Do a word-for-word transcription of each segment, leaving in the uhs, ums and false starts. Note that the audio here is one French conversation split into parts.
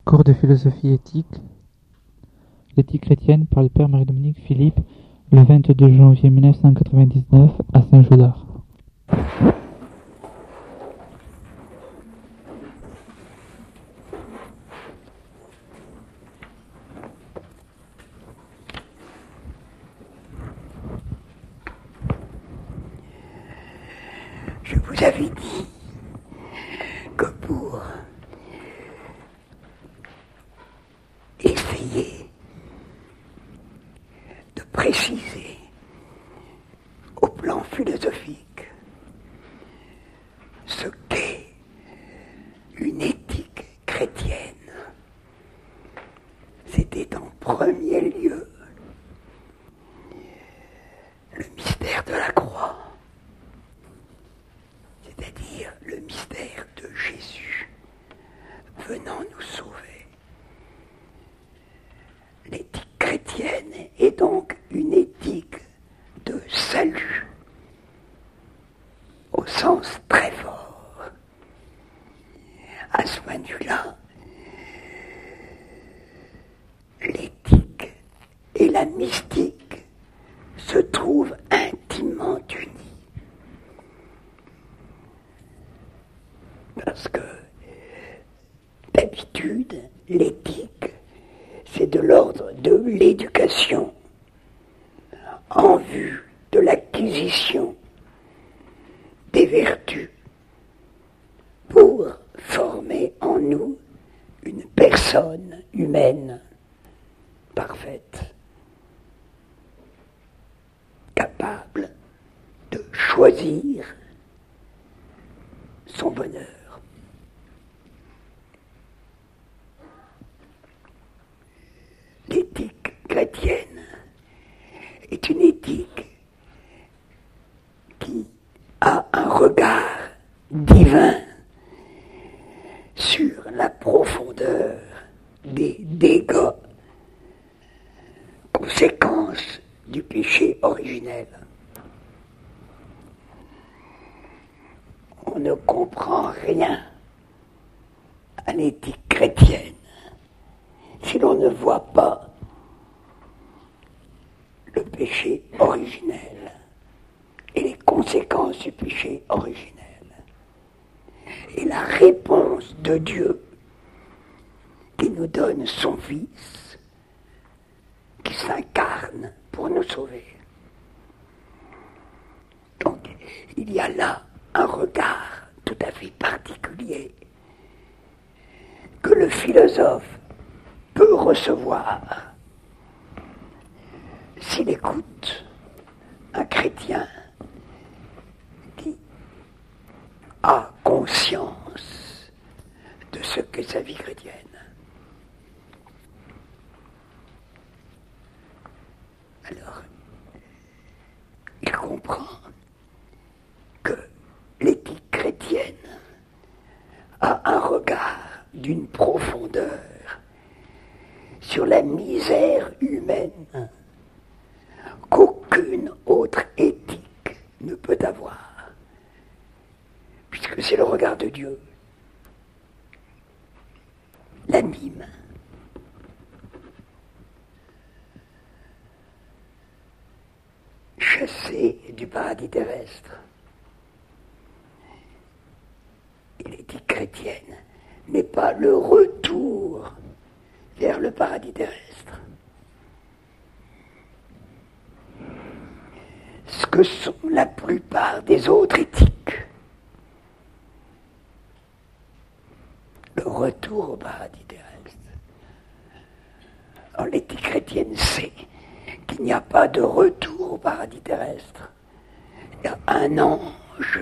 Cours de philosophie éthique, l'éthique chrétienne par le père Marie-Dominique Philippe, le vingt-deux janvier mille neuf cent quatre-vingt-dix-neuf à Saint-Joudard. Je vous avais dit que pour essayer de préciser au plan philosophique ce qu'est une éthique chrétienne, c'était en premier lieu le mystère de la croix, c'est-à-dire le mystère de Jésus venant nous sauver. L'éthique chrétienne est donc une éthique de salut, au sens très fort. À ce point de vue-là, l'éthique et la mystique se trouvent intimement unies. Parce que, d'habitude, l'éthique, c'est de l'ordre de l'éducation en vue de l'acquisition des vertus pour former en nous une personne humaine parfaite, capable de choisir son bonheur. L'éthique chrétienne est une éthique qui a un regard divin sur la profondeur des dégâts, conséquences du péché originel. On ne comprend rien à l'éthique chrétienne si l'on ne voit pas le péché originel et les conséquences du péché originel. Et la réponse de Dieu qui nous donne son Fils, qui s'incarne pour nous sauver. Donc, il y a là un regard tout à fait particulier que le philosophe peut recevoir s'il écoute un chrétien qui a conscience de ce qu'est sa vie chrétienne. Alors, il comprend que l'éthique chrétienne a un regard d'une profondeur sur la misère humaine qu'aucune autre éthique ne peut avoir, puisque c'est le regard de Dieu. L'anime. Chassé du paradis terrestre. Et l'éthique chrétienne n'est pas le retour vers le paradis terrestre. Ce que sont la plupart des autres éthiques. Le retour au paradis terrestre. Alors l'éthique chrétienne sait qu'il n'y a pas de retour au paradis terrestre. Il y a un ange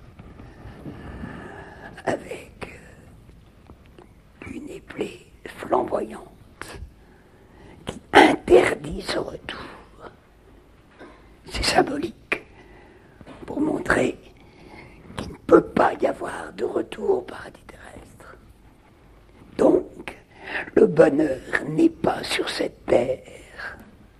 avec une épée flamboyante qui interdit ce retour. C'est symbolique pour montrer qu'il ne peut pas y avoir de retour au paradis terrestre. Donc, le bonheur n'est pas sur cette terre.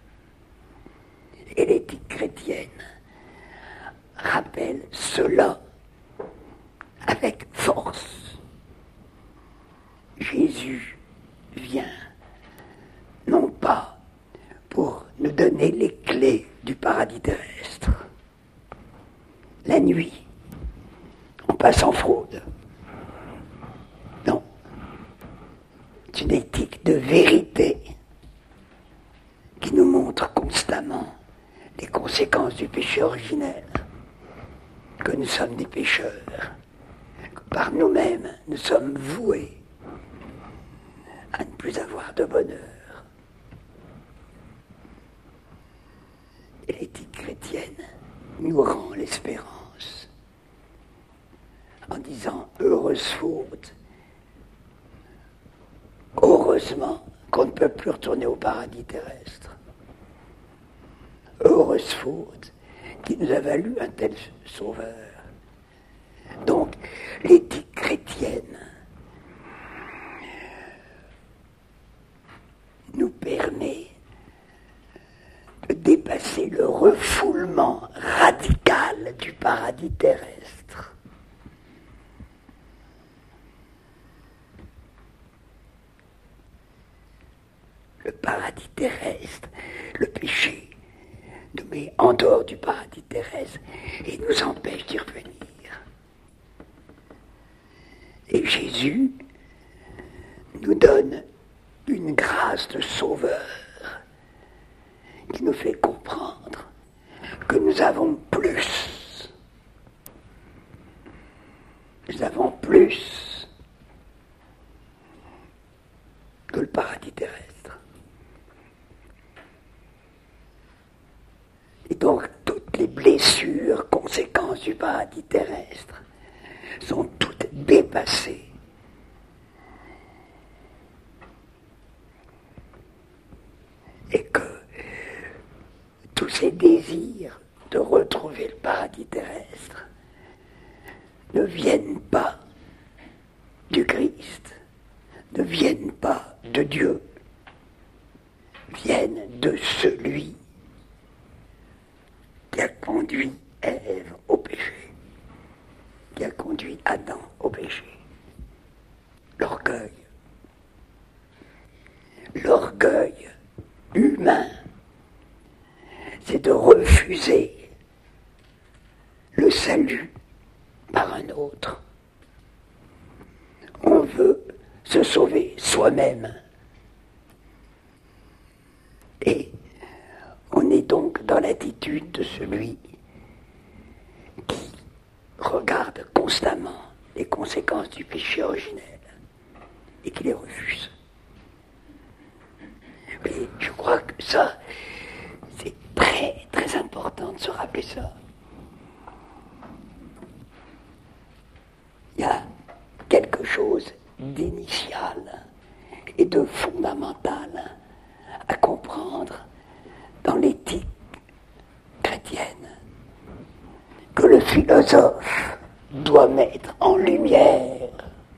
Et l'éthique chrétienne rappelle cela avec force. Jésus vient non pas pour nous donner les clés du paradis terrestre. La nuit, on passe en fraude. Non. C'est une éthique de vérité qui nous montre constamment les conséquences du péché originel, que nous sommes des pécheurs, que par nous-mêmes nous sommes voués à ne plus avoir de bonheur. Et l'éthique chrétienne nous rend l'espérance en disant heureuse faute, heureusement qu'on ne peut plus retourner au paradis terrestre. Heureuse faute qui nous a valu un tel sauveur. Donc, l'éthique chrétienne nous permet de dépasser le refoulement radical du paradis terrestre. Le paradis terrestre, le péché, nous met en dehors du paradis terrestre et nous empêche d'y revenir. Et Jésus nous donne une grâce de sauveur qui nous fait comprendre que nous avons plus. Nous avons plus que le paradis terrestre. Et donc, toutes les blessures, conséquences du paradis terrestre, sont toutes dépassées. Et que tous ces désirs de retrouver le paradis terrestre ne viennent pas du Christ, ne viennent pas de Dieu, viennent de celui qui a conduit Ève au péché, qui a conduit Adam au péché. L'orgueil. L'orgueil humain, c'est de refuser le salut par un autre. On veut se sauver soi-même. Et on est donc dans l'attitude de celui qui regarde constamment les conséquences du péché originel et qui les refuse. Et je crois que ça, c'est très très important de se rappeler ça. Il y a quelque chose d'initial et de fondamental à comprendre dans l'éthique chrétienne que le philosophe doit mettre en lumière.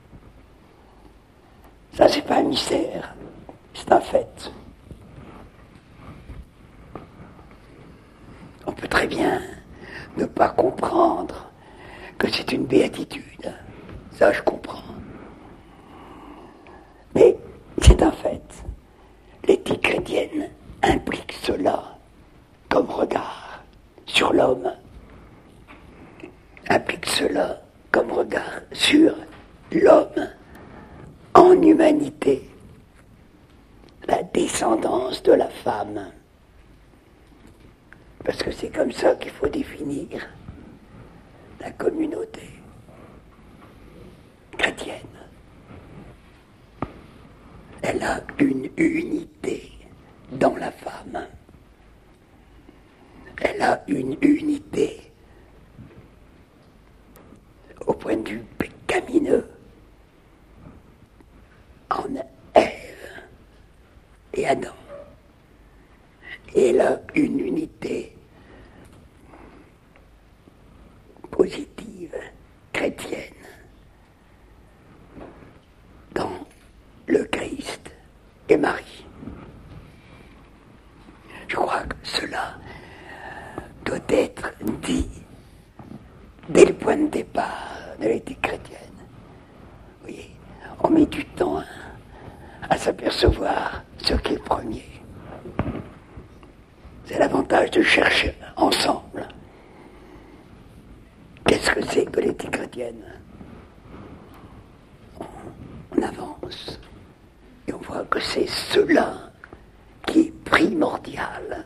Ça, c'est pas un mystère, c'est un fait. On peut très bien ne pas comprendre que c'est une béatitude. Ça, je comprends. Mais c'est un fait. L'éthique chrétienne implique cela comme regard sur l'homme, implique cela comme regard sur l'homme en humanité, la descendance de la femme. Parce que c'est comme ça qu'il faut définir la communauté chrétienne. Elle a une unité dans la femme. Elle a une unité au point de vue pécamineux en Ève et Adam. Et elle a une unité positive, chrétienne, dans le Christ et Marie. Je crois que cela doit être dit dès le point de départ de l'éthique chrétienne. Vous voyez, on met du temps à, à s'apercevoir ce qui est premier. C'est l'avantage de chercher ensemble. Qu'est-ce que c'est que l'éthique chrétienne ? On avance et on voit que c'est cela qui est primordial.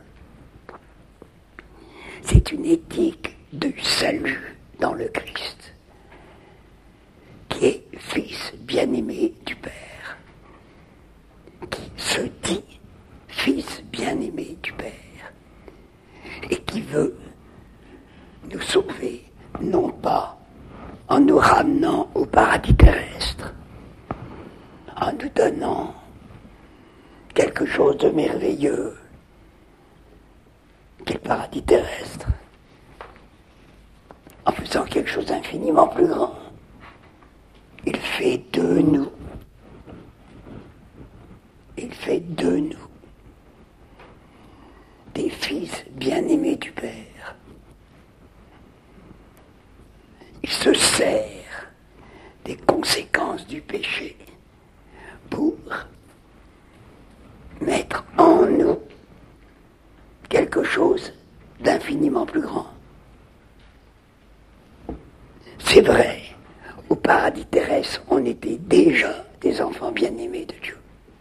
C'est une éthique du salut dans le Christ, qui est fils bien-aimé du Père, qui se dit fils bien-aimé du Père, et qui veut nous sauver, non pas en nous ramenant au paradis terrestre, en nous donnant quelque chose de merveilleux, qu'est le paradis terrestre, en faisant quelque chose d'infiniment plus grand. Il fait de nous, il fait de nous des fils bien-aimés du Père. Il se sert des conséquences du péché pour mettre en nous quelque chose d'infiniment plus grand. C'est vrai, au paradis terrestre, on était déjà des enfants bien-aimés de Dieu.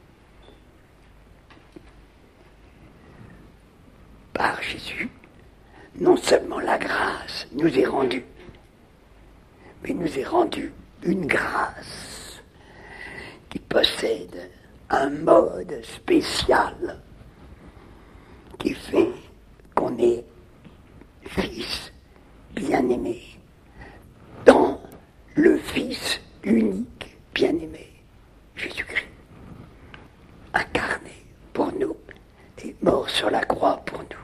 Par Jésus, non seulement la grâce nous est rendue, mais nous est rendue une grâce qui possède un mode spécial qui fait qu'on est fils bien-aimé dans le Fils unique bien-aimé, Jésus-Christ, incarné pour nous et mort sur la croix pour nous.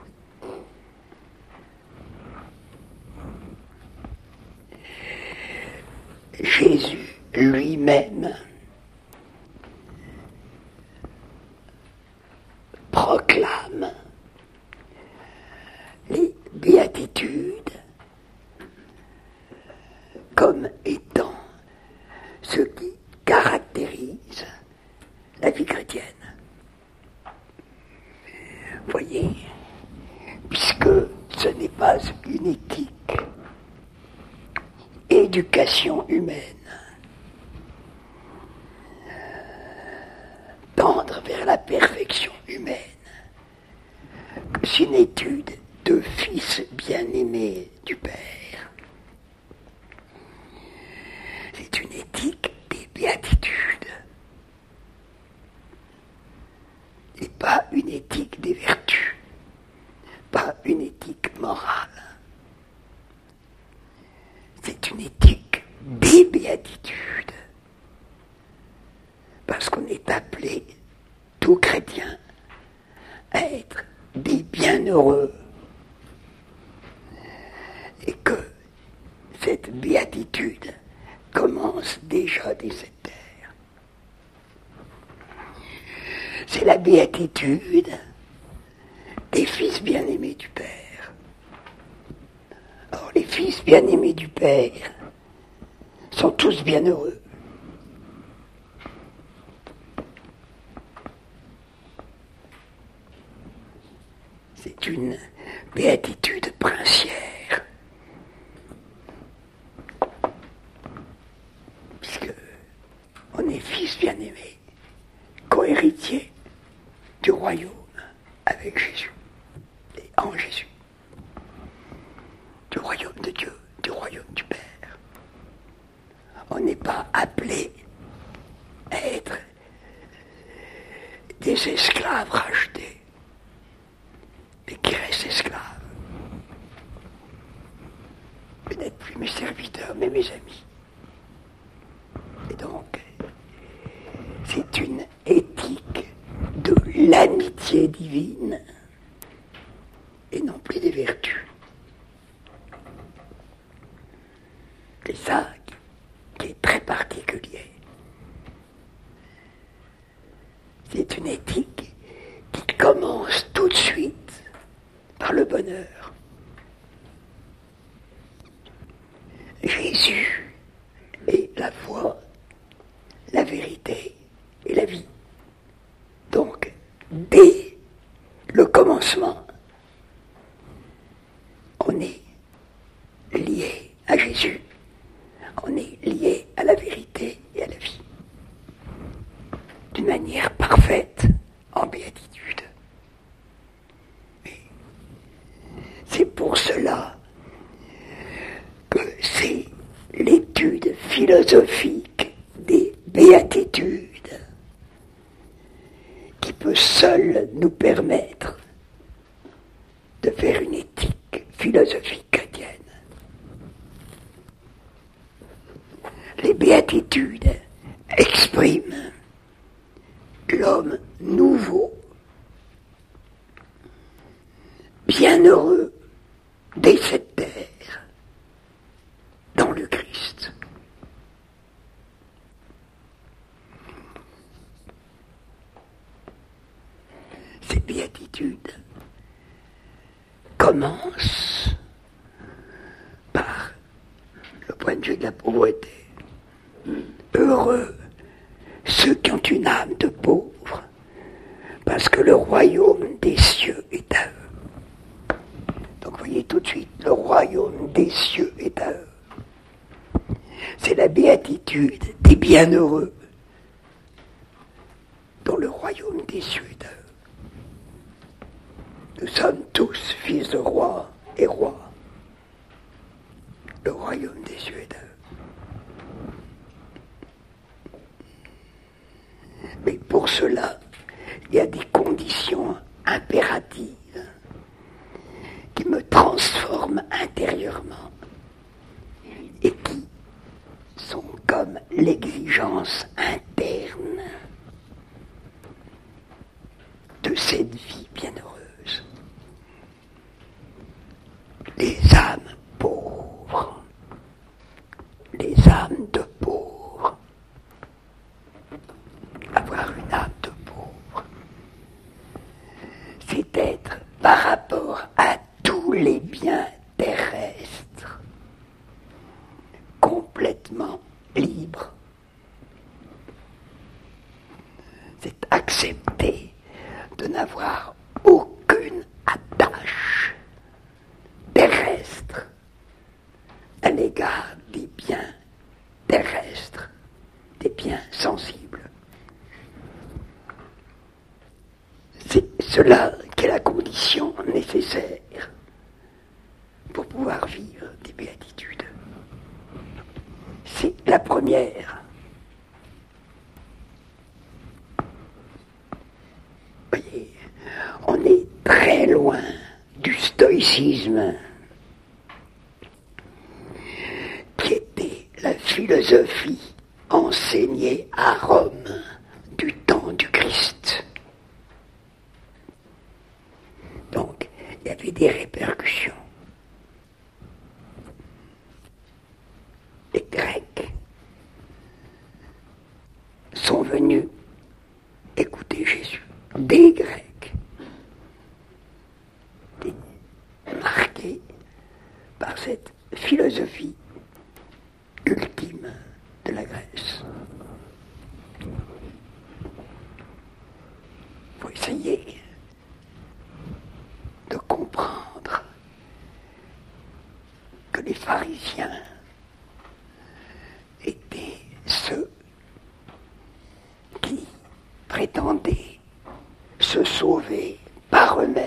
Jésus lui-même proclame les béatitudes comme étant ce qui caractérise la vie chrétienne. Voyez, puisque ce n'est pas une éthique, éducation humaine, tendre vers la perfection humaine, que c'est une étude de fils bien-aimé du Père. C'est une éthique des béatitudes, et pas une éthique des vertus, pas une éthique morale. C'est une éthique des béatitudes, parce qu'on est appelé, tout chrétien, à être des bienheureux, et que cette béatitude commence déjà dès cette terre. C'est la béatitude des fils bien-aimés du Père. Or, les fils bien-aimés du Père sont tous bienheureux. C'est une béatitude princière, puisque on est fils bien-aimé, co-héritier du royaume avec Jésus et en Jésus, du royaume de Dieu, du royaume du Père. On n'est pas appelé à être des esclaves rachetés, mais qui restent esclaves. Vous n'êtes plus mes serviteurs, mais mes amis. Et donc, c'est une éthique de l'amitié divine et non plus des vertus. C'est ça qui est très particulier. C'est une éthique qui commence tout de suite par le bonheur. Jésus est la voie, la vérité et la vie. dès le commencement, on est lié à Jésus, on est lié à la vérité et à la vie, d'une manière parfaite, en béatitude. Et c'est pour cela que c'est l'étude philosophique des béatitudes qui peut seule nous permettre de faire une éthique philosophique chrétienne. Les béatitudes expriment l'homme nouveau, bienheureux dès cette terre, dans le Christ. Ces béatitudes commencent par le point de vue de la pauvreté. Heureux ceux qui ont une âme de pauvre, parce que le royaume des cieux est à eux. Donc voyez tout de suite, le royaume des cieux est à eux. C'est la béatitude des bienheureux, dont le royaume des cieux est à eux. Nous sommes tous fils de rois et rois. Le royaume des cieux est à eux. Mais pour cela, il y a des conditions impératives qui me transforment intérieurement et qui sont comme l'exigence interne de cette vie bienheureuse. Les âmes pauvres, les âmes de pauvres. Avoir une âme de pauvre, c'est être par rapport à tous les biens terrestres complètement libre. C'est accepter de n'avoir aucune attache terrestre à l'égard des biens terrestres, des biens sensibles. C'est cela qui est la condition nécessaire pour pouvoir vivre des béatitudes. C'est la première. Vous voyez, on est très loin du stoïcisme qui était la philosophie enseignée à Rome du temps du Christ. Donc, il y avait des répercussions. Les Grecs sont venus écouter Jésus. Des Grecs, marqués par cette philosophie ultime de la Grèce. Il faut essayer de comprendre que les pharisiens étaient ceux qui prétendaient se sauver par eux-mêmes.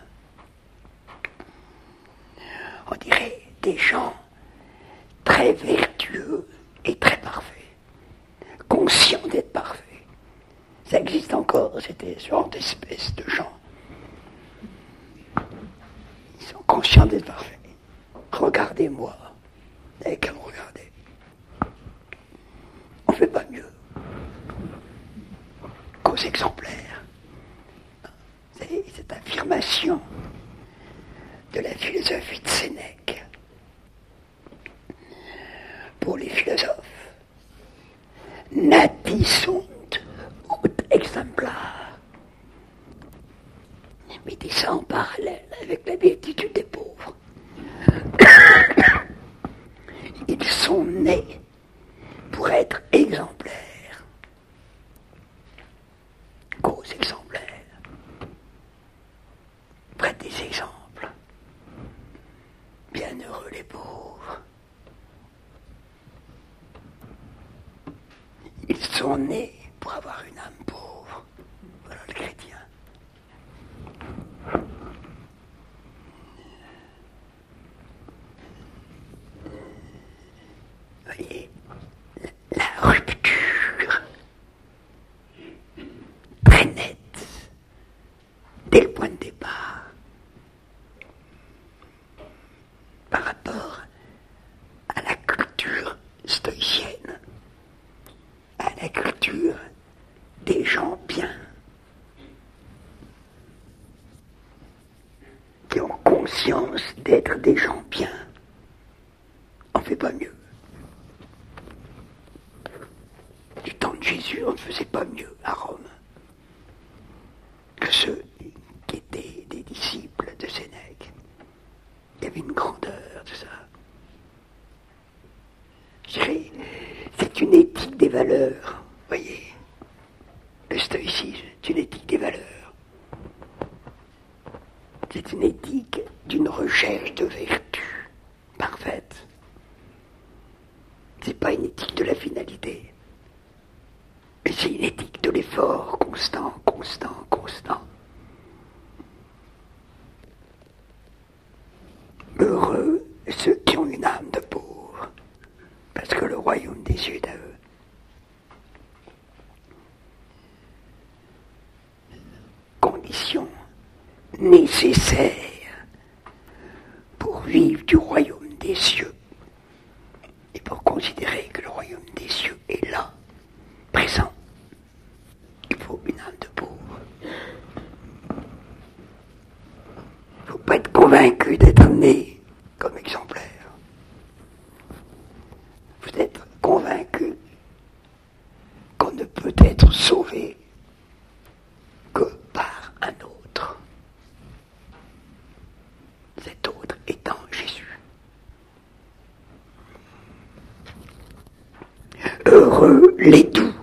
On dirait des gens très vertueux et très parfaits, conscients d'être parfaits. Ça existe encore, c'était ce genre d'espèce de gens. Ils sont conscients d'être parfaits. Regardez-moi, vous n'avez qu'à me regarder. On ne fait pas mieux qu'aux exemplaires. C'est cette affirmation de la philosophie de Sénèque. Pour les philosophes, nati sunt ut exemplar. Mettez ça en parallèle avec la béatitude des pauvres. Ils sont nés pour être exemplaires. Gros exemplaires. né pour avoir une âme pauvre. Voilà le chrétien. Vous voyez, la rupture très nette dès le point de départ par rapport à la culture stoïcienne, à la culture des gens bien, qui ont conscience d'être des gens bien. On ne fait pas mieux. Du temps de Jésus, on ne faisait pas mieux à Rome que ceux qui étaient des disciples de Sénèque. Il y avait une grandeur, tout ça. Je dirais, c'est une éthique des valeurs, vous voyez. Le stoïcisme, c'est une éthique des valeurs. C'est une éthique d'une recherche de vertu parfaite. C'est pas une éthique de la finalité. Mais c'est une éthique de l'effort constant, constant, constant. Heureux ceux qui ont une âme de pauvre, parce que le royaume des cieux est à eux. Condition nécessaire pour vivre du royaume des cieux et pour considérer que le royaume des cieux est là, présent. Il faut une âme de pauvre. Il ne faut pas être convaincu d'être né comme exemplaire. Vous êtes convaincu qu'on ne peut être sauvé que par un autre. Cet autre étant Jésus. Heureux les doux,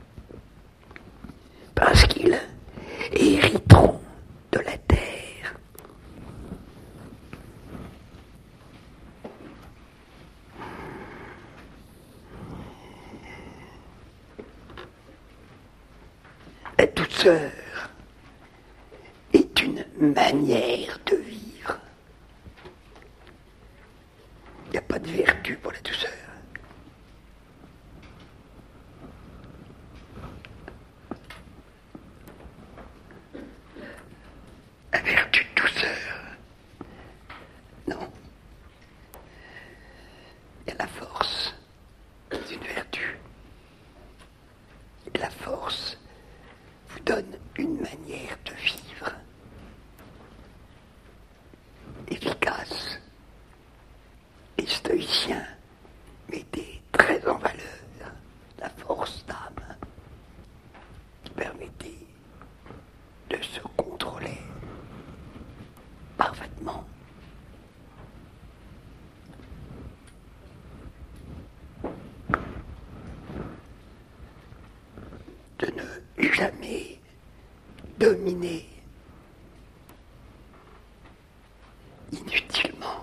parce qu'ils hériteront de la terre. La douceur est une manière de vivre. Il n'y a pas de vertu pour la douceur. La vertu de douceur, non. Il y a la force, c'est une vertu. Et la force vous donne une manière de vivre efficace. Les stoïciens mettaient très en valeur la force d'âme qui permettait de se contrôler parfaitement. De ne jamais dominer inutilement.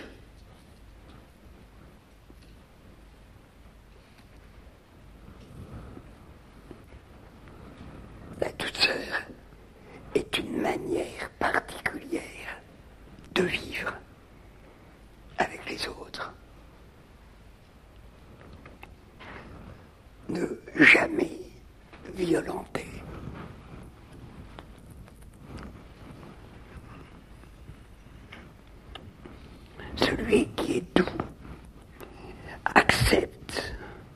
La douceur est une manière particulière de vivre avec les autres. Ne jamais violenter. Celui qui est doux accepte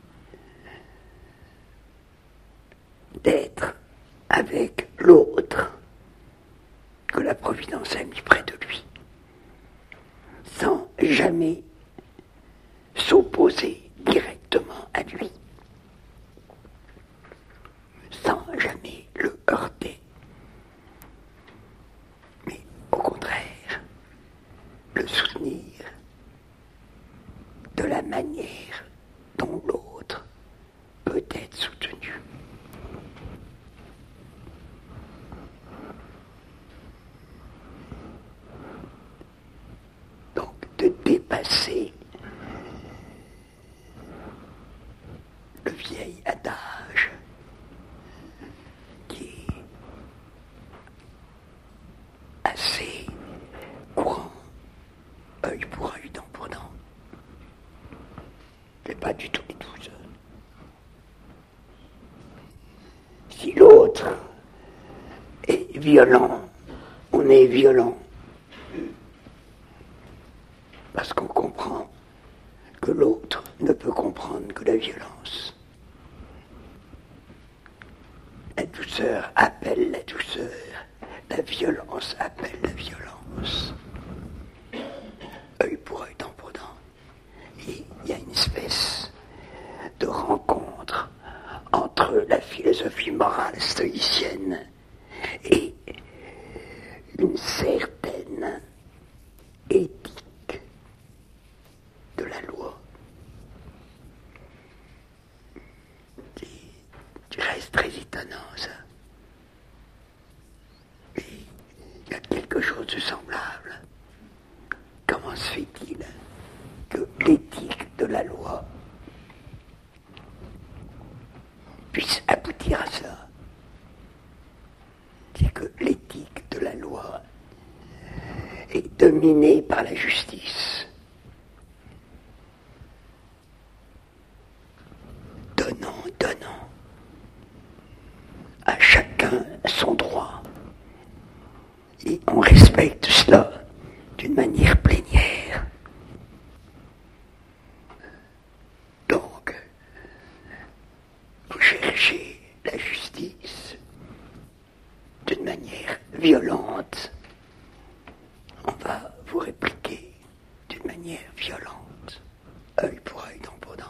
d'être avec l'autre que la Providence a mis près de lui, sans jamais s'opposer directement à lui, sans jamais le heurter, mais au contraire, le soutenir de la manière dont l'autre peut être soutenu. Donc de dépasser pas du tout les douze. Si l'autre est violent, on est violent. Parce qu'on comprend que l'autre ne peut comprendre que la violence. La douceur appelle la douceur, la violence appelle la violence. Œil pour œil, dent pour dent. Et il y a une espèce de rencontre entre la philosophie morale stoïcienne et une certaine éthique de la loi. Tu restes très étonnant, ça. Et il y a quelque chose de semblable. Comment se fait-il que l'éthique de la loi puisse aboutir à ça? C'est que l'éthique de la loi est dominée par la justice. Donnant, donnant à chacun son droit. Et on respecte cela d'une manière plénière. Donc, vous cherchez la justice d'une manière violente, on va vous répliquer d'une manière violente, œil pour œil, dent pour dent.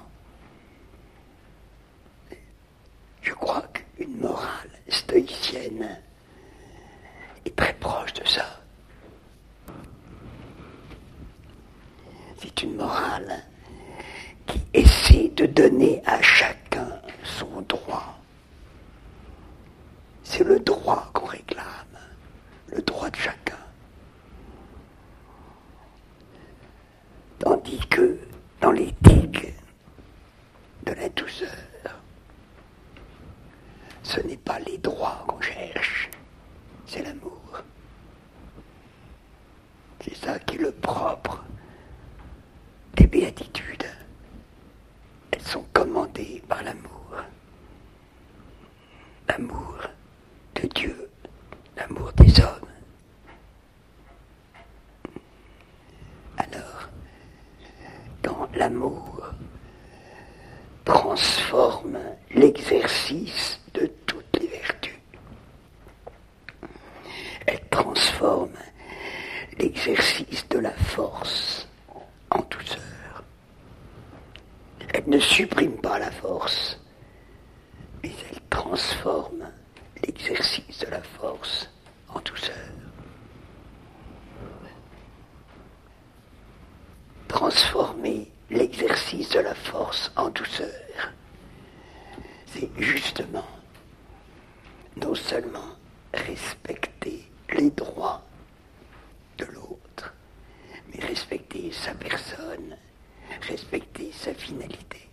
Je crois qu'une morale stoïcienne est très proche de ça. C'est une morale qui essaie de donner à chacun son droit. C'est le droit qu'on réclame, le droit de chacun. Tandis que dans l'éthique de la douceur, ce n'est pas les droits qu'on cherche, c'est l'amour. C'est ça qui est le propre des béatitudes. Elles sont commandées par l'amour. L'amour de Dieu, l'amour des hommes. Alors, quand l'amour transforme l'exercice de toutes les vertus, elle transforme l'exercice de la force en douceur. Elle ne supprime pas la force, mais elle transforme l'exercice de la force en douceur. Transformer l'exercice de la force en douceur, c'est justement non seulement respecter les droits de l'autre, mais respecter sa personne, respecter sa finalité.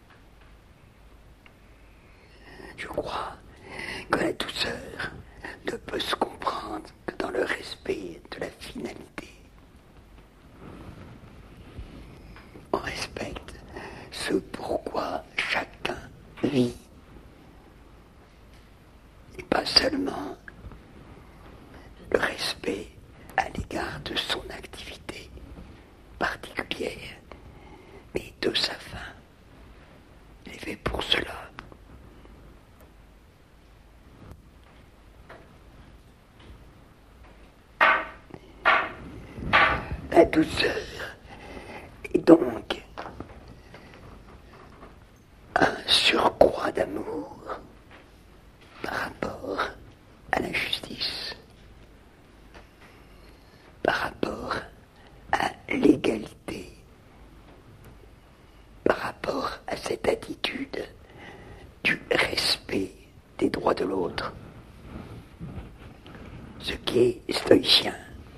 Je crois que la douceur ne peut se comprendre que dans le respect de la finalité. On respecte ce pourquoi chacun vit, et pas seulement le respect à l'égard de son activité particulière, mais de sa fin. Il est fait pour cela. La douceur est donc un surcroît d'amour par rapport à la justice, par rapport à l'égalité, par rapport à cette attitude du respect des droits de l'autre, ce qui est stoïcien.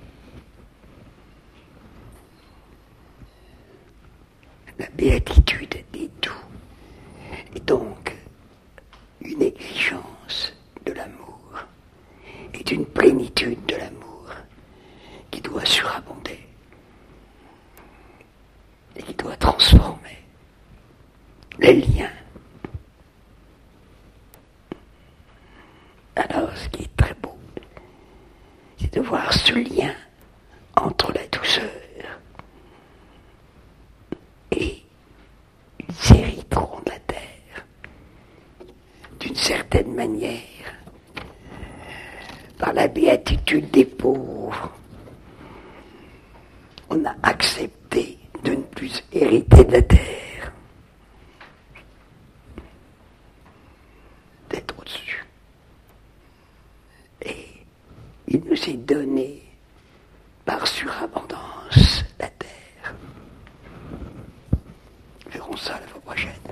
La béatitude des doux est donc une exigence de l'amour et d'une plénitude de l'amour qui doit surabonder et qui doit transformer. alors ce qui est très beau, c'est de voir ce lien entre la douceur et ils hériteront de la terre. D'une certaine manière, par la béatitude des pauvres, on a accepté de ne plus hériter de la terre, d'être au-dessus. Et il nous est donné par surabondance la terre. Verrons ça la fois prochaine.